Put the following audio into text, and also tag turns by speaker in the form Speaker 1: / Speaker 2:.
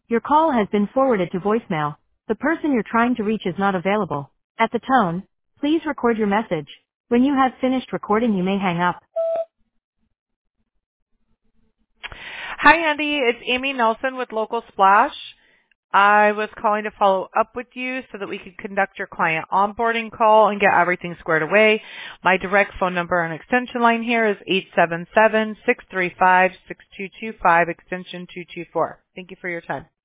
Speaker 1: Your call has been forwarded to voicemail. The person you're trying to reach is not available. At the tone, please record your message. When you have finished recording, you may hang up.
Speaker 2: Hi, Andy. It's Amy Nelson with Local Splash. I was calling to follow up with you so that we could conduct your client onboarding call and get everything squared away. My direct phone number and extension line here is 877-635-6225, extension 224. Thank you for your time.